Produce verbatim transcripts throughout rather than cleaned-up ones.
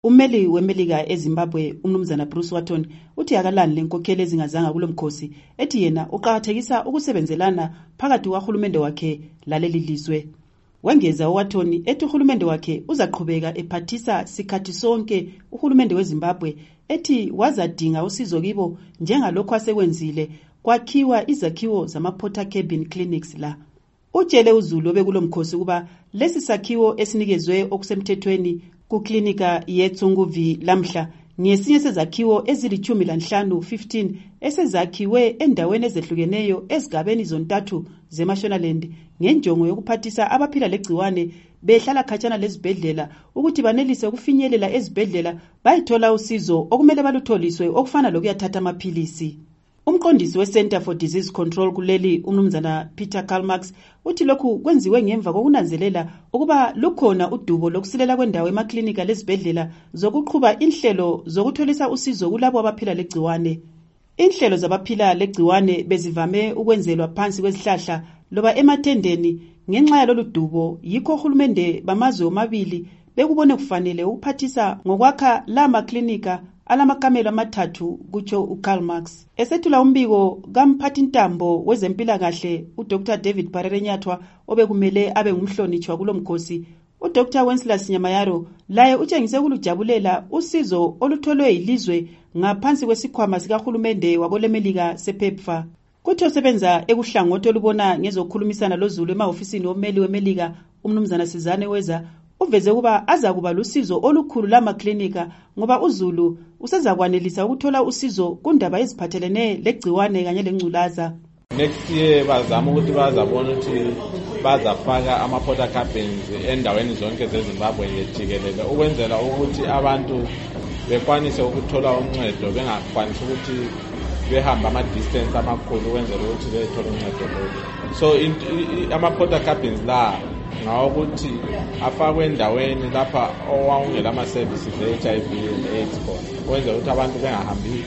Ummeli weMelika eZimbabwe umnumzana Bruce Watton uthi akalani lenkokheli ezingazanga kulomkhosi ethi yena uqhakathekisa ukusebenzelana phakathi kwahulumende wakhe laleli lizwe. Wengeza uWatton ethi uhulumende wakhe uzaqhubeka ephathisa sikhathi sonke uhulumende weZimbabwe ethi wazadinga usizo kibo njengalokho asekwenzile kwakhiwa izakhiwo zama-Porter Cabin Clinics la. Utshele uZulu obekulomkhosi kuba lesi sakhiwo esinikezwe okusemthethweni kuklinika yeTsunguvi lamhla ngesinye sezakhiwo ezilichumi lanhlanu fifteen esezakhiwe endaweni ezehlukeneyo ezigabeni zontathu zeMashonaland ngenjongo yokuphathisa abaphila legciwane behlala khatshana lezibhedlela ukuthi banelise ukufinyelela ezibhedlela bayithola usizo okumele balutholiswe okufana lokuyathatha amaphilisi. Umqondisi we-Center for Disease Control kuleli umnumzana Peter Kalmax uthi lokhu kwenziwe ngemva kokunanzelela ukuba lukhona udubo lokusilela kwendawo emaklinika lezibhedlela zokuqhuba inhlelo zokutholisa usizo kulabo abaphila legciwane. Inhlelo zabaphila legciwane bezivame ukwenzelwa phansi kwezihlahla loba emathendeni ngenxa yalolu dubo yikho uhulumende bamazwe omabili bekubone kufanele ukuphathisa ngokwakha la maklinika alamakamelo amathathu kutsho uKalmax. Esethula umbiko kamphathintambo wezempilakahle uDr David Parerenyathwa obekumele abe ngumhlonitshwa kulomkhosi, uDr Wenceslas Nyamayaro laye utshengise ukulujabulela usizo olutholwe yilizwe ngaphansi kwesikhwama sikahulumende wakolemelika sePEPFAR. Kuthi osebenza ekuhlangothi olubona ngezokhulumisana loZulu emahofisini ommeli weMelika umnumzana Sizane Weza uveze kuba aza kuba lusizo olukhulu lamaklinika ngoba uZulu usezakwanelisa ukuthola usizo kundaba eziphathelene legciwane kanye lengculaza. Next year bazama ukuthi bazabona ukuthi bazafaka ama-Porter Cabins endaweni zonke zeZimbabwe ngejikelele ukwenzela ukuthi abantu bekwanise ukuthola uncedo bengakwanisi ukuthi behamba ama-distance amakhulu ukwenzela ukuthi bethole uncedo lolu. So ama-Porter Cabins la ngawokuthi afakwe endaweni lapha owawungela ama-services e-H I V and AIDS khona ukwenzela ukuthi abantu bengahambi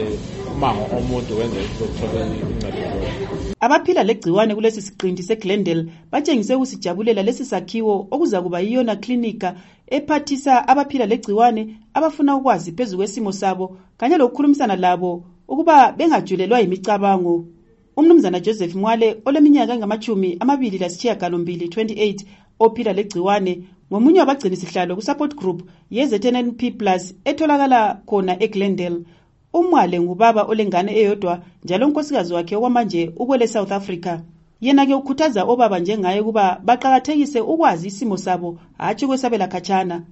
umango omuntu ukwenzela ukuthi bethole uncedo. Abaphila legciwane kulesi siqinti seGlendale batshengise ukusijabulela lesi sakhiwo okuza kuba yiyona klinika ephathisa abaphila legciwane abafuna ukwazi phezu kwesimo sabo kanye lokukhulumisana labo ukuba bengajulelwa yimicabango. Umnumzana Joseph Mwale oleminyaka engamachumi amabili lasishiyagalombili twenty-eight ophila legciwane ngomunye wabagcini sihlalo ku-support group ye-Z N N P plus etholakala khona eGlendale. Umwale ngubaba olengane eyodwa njalo unkosikazi wakhe okwamanje ukwele South Africa. Yena-ke ukhuthaza obaba njengaye kuba baqakathekise ukwazi isimo sabo hatshi kwesabela khatshana.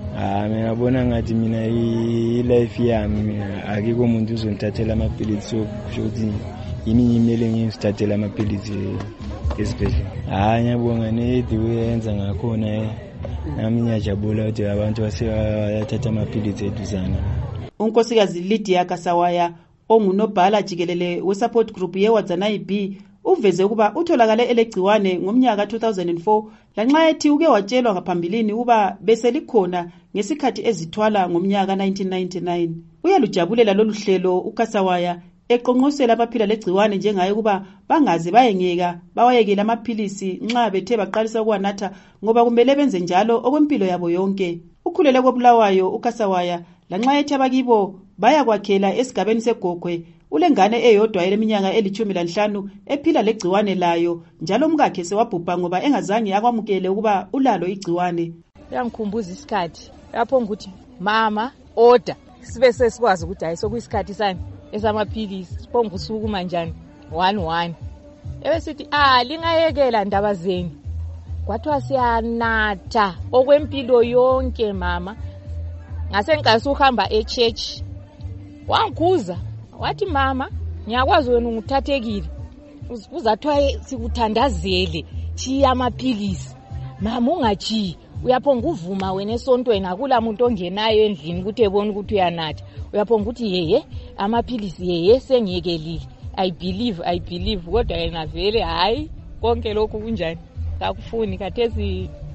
Ah mina bona ngathi mina i-life yami akikho umuntu uzongithathela amaphilisi ukuthi yini imele ngizithathela amaphilisi esibhedlela. Hayi ngiyabonga nedi uyenza ngakhona nami ngiyajabula ukuthi abantu baseyathatha amaphilisi eduzana. Unkosikazi Lydia Kasawaya ongunobhala jikelele we-support group ye-Wadzanai B uveze kuba utholakale elegciwane ngomnyaka two thousand four lanxa ethi uke watshelwa ngaphambilini kuba bese likhona ngesikhathi ezithwala ngomnyaka nineteen ninety-nine. Uyalujabulela lolu hlelo uKasawaya eqonqosela abaphila legciwane njengaye kuba bangaze bayengeka bawayekela amaphilisi nxa bethe baqalisa ukwanatha ngoba kumele benze njalo okwempilo yabo yonke. Ukhulele kobulawayo uKasawaya lanxa ethi abakibo bayakwakhela esigabeni segogwe ulengane eyodwa eleminyaka elichumi lanhlanu ephila legciwane layo njalo umkakhe sewabhubha ngoba engazange akwamukele ukuba ulalo igciwane. Yangikhumbuza isikhathi lapho nguthi mama order sibe sesikwazi ukuthi hayi sokuyisikhathi sami esamaphilisi siphonga usuku manjani one one ebesithi ah lingayekela ndaba zeni kwathiwa siyanatha okwempilo yonke mama. Ngase ngikasi uhamba e-church wangikuza wathi mama ngiyakwazi wena ungithathekile uzathiwa sikuthandazele chiya amaphilisi mama ungachiyi uyaphonga uvuma wena esontweni akula muntu ongenayo endlini ukuthi ebone ukuthi uyanatha uyaphonga ukuthi yeye amaphilisi yeye sengiyekelile I believe I believe kodwa yena vele hayi konke lokhu kunjani akufuni kathesi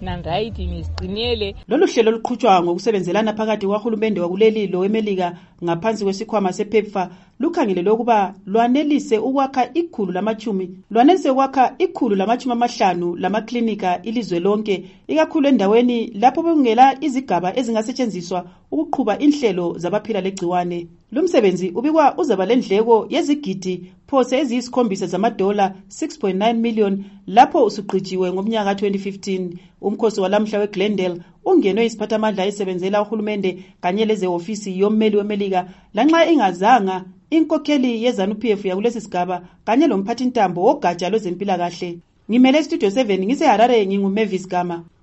nandithi nisiqinele. Lolu hlelo luqhutshwa ngokusebenzelana phakathi kwahulumende wakuleli lo eMelika ngaphansi kwesikhwama sePEPFAR lukhangelelwe ukuba lwanelise ukwakha ikhulu lamachumi lwanelise ukwakha ikhulu lamachumi amahlanu lamaklinika ilizwe lonke, ikakhulu endaweni lapho bekungela izigaba ezingasetshenziswa ukuqhuba inhlelo zabaphila legciwane. Lo msebenzi ubikwa uzaba lendleko yezigidi phose eziyisikhombisa zamadola six point nine million lapho usuqhijiwe ngomnyaka twenty fifteen. Umkhosi walamhla weGlendale ungenwe isiphathamandla esebenzela uhulumende kanye leze ofisi yommeli weMelika lanxa ingazanga inkokheli yeZANU-P F yakulesi sigaba kanye lomphathintambo wogatsha lwezempilakahle. Ngimele Studio seven ngise Harare, nginguMavis Gama.